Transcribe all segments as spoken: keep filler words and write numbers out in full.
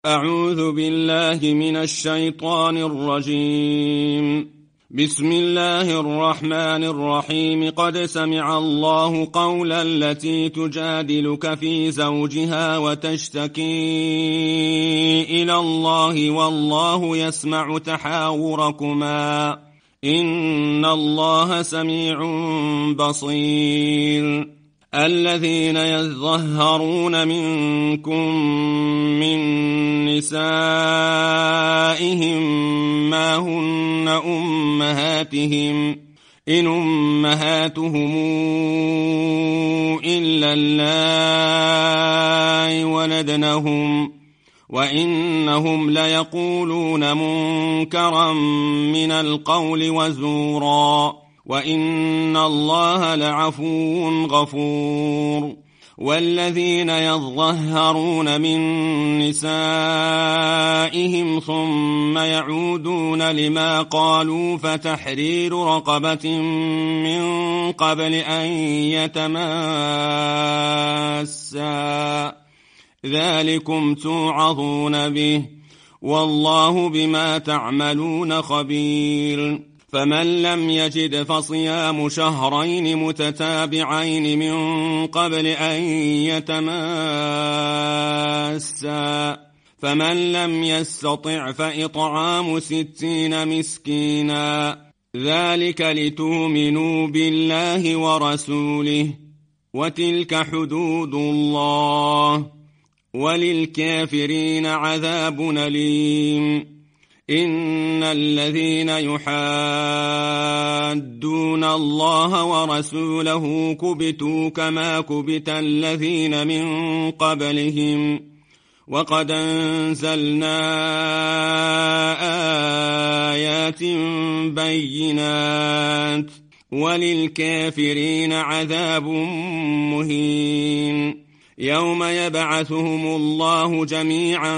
أعوذ بالله من الشيطان الرجيم. بسم الله الرحمن الرحيم. قد سمع الله قولا التي تجادلك في زوجها وتشتكي إلى الله والله يسمع تحاوركما إن الله سميع بصير. الذين يظهرون منكم من نسائهم ما هن أمهاتهم إن أمهاتهم إلا اللائي ولدنهم وإنهم ليقولون منكرا من القول وزورا وإن الله لعفو غفور. والذين يظهرون من نسائهم ثم يعودون لما قالوا فتحرير رقبة من قبل أن يتماسا ذلكم توعظون به والله بما تعملون خبير. فمن لم يجد فصيام شهرين متتابعين من قبل أن يتماسا فمن لم يستطع فإطعام ستين مسكينا ذلك لتؤمنوا بالله ورسوله وتلك حدود الله وللكافرين عذاب أليم. إن الذين يحادون الله ورسوله كبتوا كما كبت الذين من قبلهم وقد أنزلنا آيات بينات وللكافرين عذاب مهين. يوم يبعثهم الله جميعا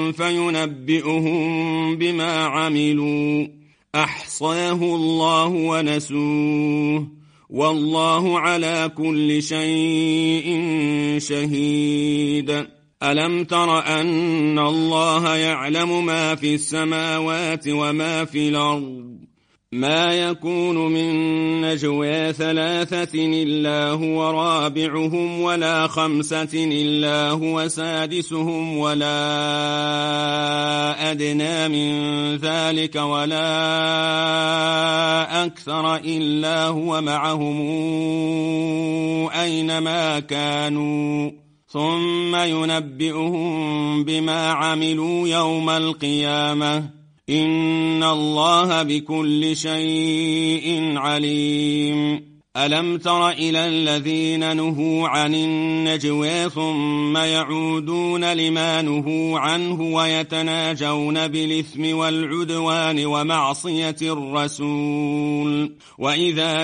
فينبئهم بما عملوا أحصاه الله ونسوه والله على كل شيء شهيد. ألم تر أن الله يعلم ما في السماوات وما في الأرض ما يكون من نجوى ثلاثة إلا هو رابعهم ولا خمسة إلا هو سادسهم ولا أدنى من ذلك ولا أكثر إلا هو معهم أينما كانوا ثم ينبئهم بما عملوا يوم القيامة إن الله بكل شيء عليم. ألم تر إلى الذين نهوا عن النجوى ثم يعودون لما نهوا عنه ويتناجون بالإثم والعدوان ومعصية الرسول وإذا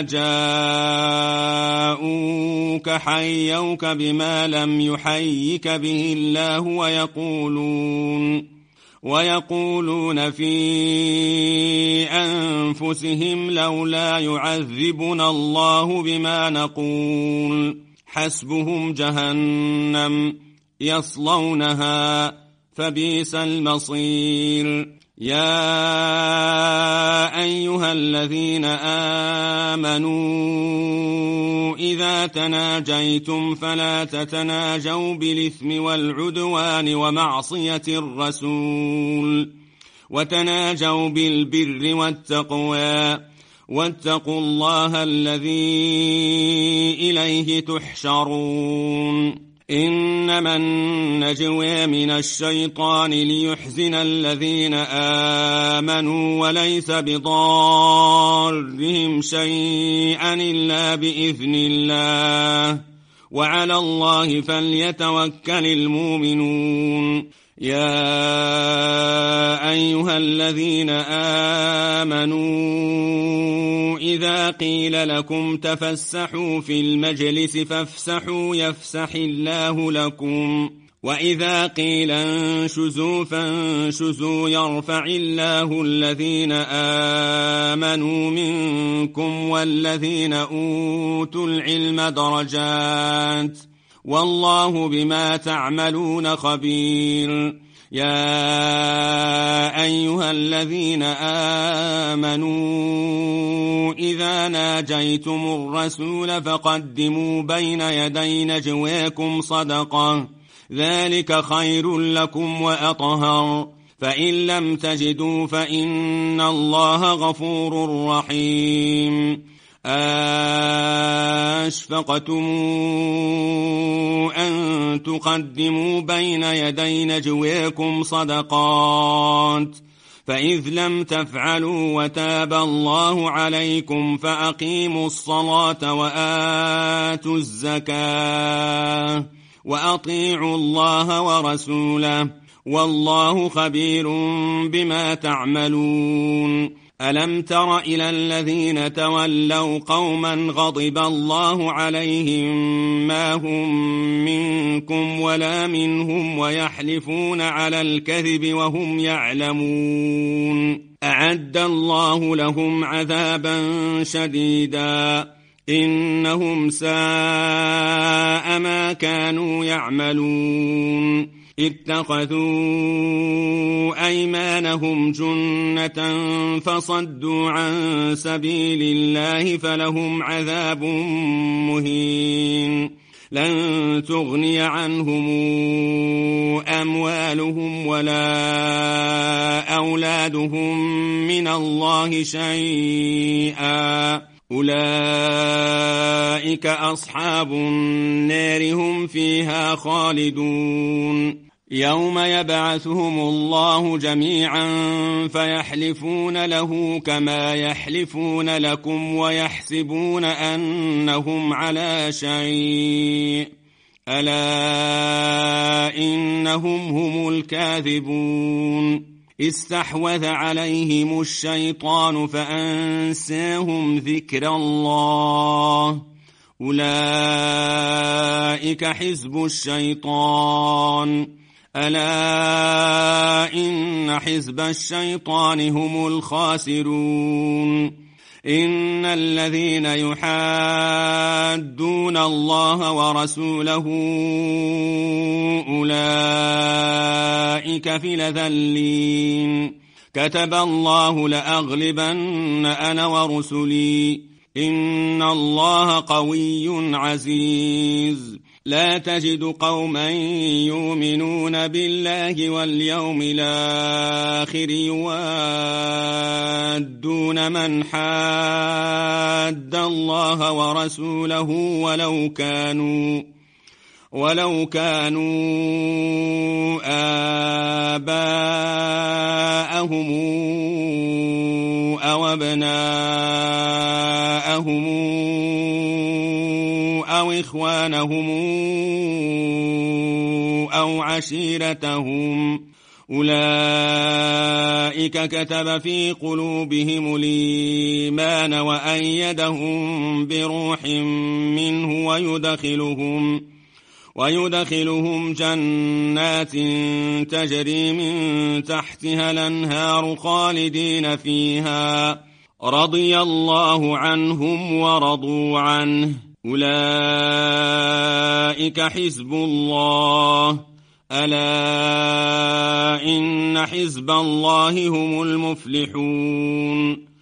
جاءوك حيوك بما لم يحيك به الله ويقولون ويقولون في أنفسهم لولا يعذبنا الله بما نقول حسبهم جهنم يصلونها فبئس المصير. يا أيها الذين آمنوا إذا تناجيتم فلا تتناجوا بالإثم والعدوان ومعصية الرسول وتناجوا بالبر والتقوى واتقوا الله الذي إليه تحشرون. إنما النجوى من الشيطان ليحزن الذين آمنوا وليس بضارهم شيئا إلا بإذن الله وعلى الله فليتوكل المؤمنون. يا أيها الذين آمنوا إذا قيل لكم تفسحوا في المجلس فافسحوا يفسح الله لكم وإذا قيل انشزوا فانشزوا يرفع الله الذين آمنوا منكم والذين أوتوا العلم درجات والله بما تعملون خبير. يا أيها الذين آمنوا إذا ناجيتم الرسول فقدموا بين يدي نجواكم صدقة ذلك خير لكم وأطهر فإن لم تجدوا فإن الله غفور رحيم. أشفقتم أن تقدموا بين يدي نجواكم صدقات فإذ لم تفعلوا وتاب الله عليكم فأقيموا الصلاة وآتوا الزكاة وأطيعوا الله ورسوله والله خبير بما تعملون. ألم تر إلى الذين تولوا قوما غضب الله عليهم ما هم منكم ولا منهم ويحلفون على الكذب وهم يعلمون أعد الله لهم عذابا شديدا إنهم ساء ما كانوا يعملون. اتخذوا أيمانهم جنة فصدوا عن سبيل الله فلهم عذاب مهين. لن تغني عنهم أموالهم ولا أولادهم من الله شيئا أولئك أصحاب النار هم فيها خالدون. يوم يبعثهم الله جميعا فيحلفون له كما يحلفون لكم ويحسبون أنهم على شيء ألا إنهم هم الكاذبون. استحوذ عليهم الشيطان فأنساهم ذكر الله أولئك حزب الشيطان ألا إن حزب الشيطان هم الخاسرون. إن الذين يحادون الله ورسوله أولئك في الأذلين. كتب الله لأغلبن أنا ورسلي إن الله قوي عزيز. لا تجد قوما يؤمنون بالله واليوم الآخر يوادون من حاد الله ورسوله ولو كانوا ولو كانوا آباءهم أو أبناءهم أو إخوانهم أو عشيرتهم أولئك كتب في قلوبهم الإيمان وأيدهم بروح منه ويدخلهم ويدخلهم جنات تجري من تحتها الأنهار خالدين فيها رضي الله عنهم ورضوا عنه أولئك حزب الله ألا إن حزب الله هم المفلحون.